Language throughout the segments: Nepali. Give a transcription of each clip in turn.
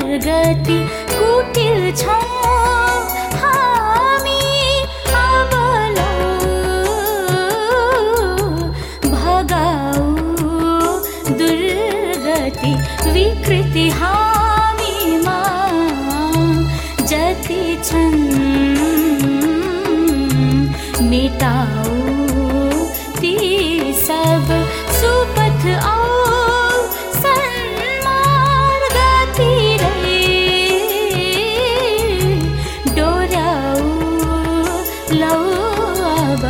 दुर्गति कुटिल छौँ हामी अबलो भगाऊ दुर्गति विकृति हामीमा जति छन् मेटाऊ ती सब सुपथ आऊ सन्मार्गतिरै डोर्याऊ लौ अब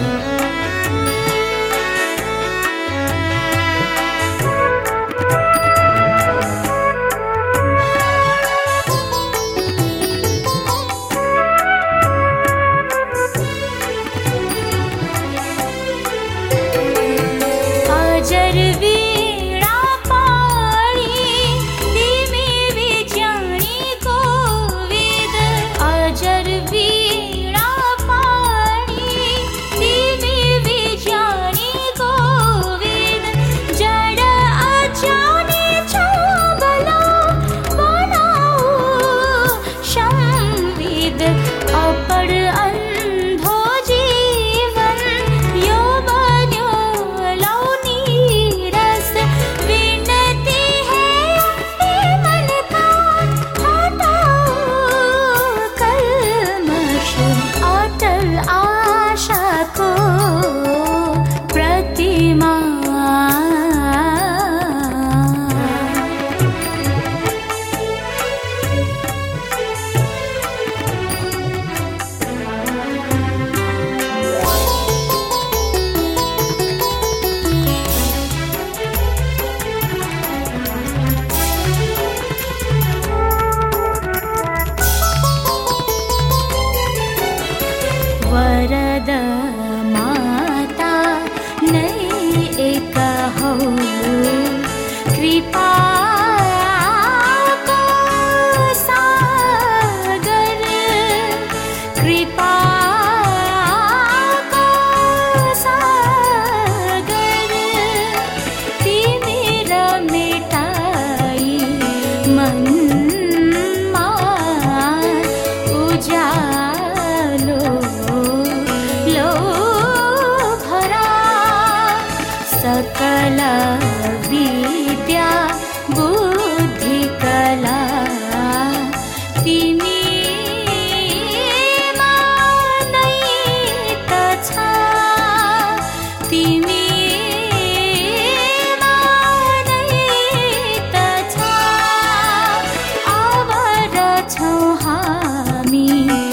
अजर वीणा पाणी तिमी विज्ञानीको वेद अजर वीणा पाणी तिमी विज्ञानीको वेद जड अज्ञानी छौँ बला बनाऊ संविद अपड अन्धो जीवन यो बन्यो लौनी रस विनती है अपने मन का हटाओ कल्मश अटल आशा को प्रतिमा वरद माता नै एक हौ कृपाको सागर कृपाको सागर तिमी र मेटाई मनमा उज्यालो लो भरा सकल विद्या बुद्धि कला तिमीमा नै त छ तिमीमा नै त छ अवर छौँ हामी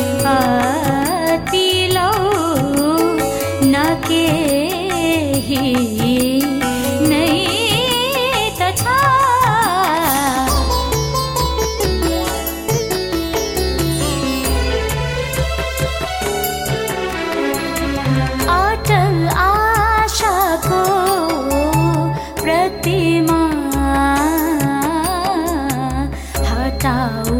अति लौ न केही नै त छ अटल आशाको प्रतिमा हटाऊ